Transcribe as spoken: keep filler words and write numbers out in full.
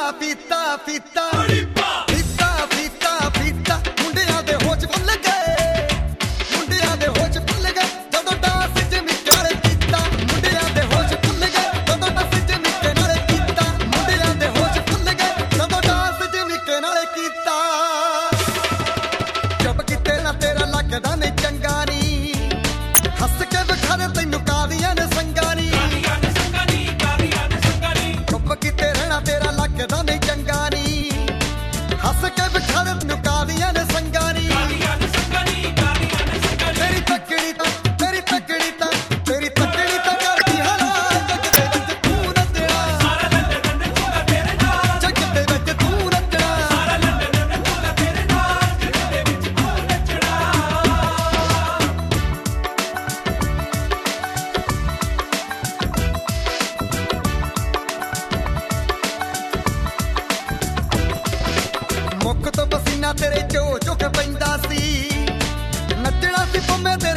ਪੀਤਾ ਪੀਤਾ ਪੀਤਾ ਪੀਤਾ ਪੀਤਾ ਮੁੰਡਿਆਂ ਦੇ ਹੋਸ਼ ਭੁੱਲ ਗਏ ਮੁੰਡਿਆਂ ਦੇ ਹੋਸ਼ ਭੁੱਲ ਗਏ ਜਦੋਂ ਡਾਂਸ ਚ ਨਿੱਕੇ ਨਾਲ ਕੀਤਾ ਮੁੰਡਿਆਂ ਦੇ ਹੋਸ਼ ਭੁੱਲ ਗਏ ਜਦੋਂ ਡਾਂਸ ਚ ਨਿੱਕੇ ਨਾਲ ਕੀਤਾ ਮੁੰਡਿਆਂ ਦੇ ਹੋਸ਼ ਭੁੱਲ ਗਏ ਜਦੋਂ ਡਾਂਸ ਚ ਨਿੱਕੇ ਨਾਲ ਕੀਤਾ ਚੁੱਪ ਕੀਤੇ ਨਾ ਤੇਰਾ ਲੱਗਦਾ ਨਹੀਂ ਚੰਗਾ ਨੀ ਹੱਸ ਕੇ ਵਿਖਾਰੇ ਤੈਨੂੰ ਕਾਦੀਆਂ ਨੇ ਸੰਗਾਂ ਨੀ ਚੁੱਪ ਕੀਤੇ ਰਹਿਣਾ ਤੇਰਾ ਲੱਗਦਾ ਨਹੀਂ ਚੰਗਾ ਨੀ ਹੱਸ ਕੇ ਵਿਖਾਰੇ ਤੈਨੂੰ ਕਾਦੀਆਂ ਨੇ ਸੰਗਾਂ ਨੀ ਤੇਰੀ ਤੱਕੜੀ ਤਾਂ ਤੇਰੀ ਤੱਕੜੀ ਤਾਂ ਤੇਰੀ ਤੱਕੜੀ ਤਾਂ ਕਰਦੀ ਹਲਾ ਜੱਗ ਦੇ ਵਿੱਚ ਤੂੰ ਨੱਚਣਾ ਸਾਰਾ ਲੰਡਨ ਨੱਚੂਗਾ ਤੇਰੇ ਨਾਲ ਜੱਗ ਦੇ ਵਿੱਚ ਤੂੰ ਨੱਚਣਾ ਸਾਰਾ ਲੰਡਨ ਨੱਚੂਗਾ ਤੇਰੇ ਨਾਲ ਜੱਗ ਦੇ ਵਿੱਚ ਤੂੰ ਨੱਚਣਾ ਮੁੱਖ ਤੋਂ ਪਸੀਨਾ ਤੇਰੇ ਚੋ ਚੁੱਕ ਪੈਂਦਾ ਸੀ ਨੱਚਣਾ ਸੀ ਪੰਮੇ ਦੇ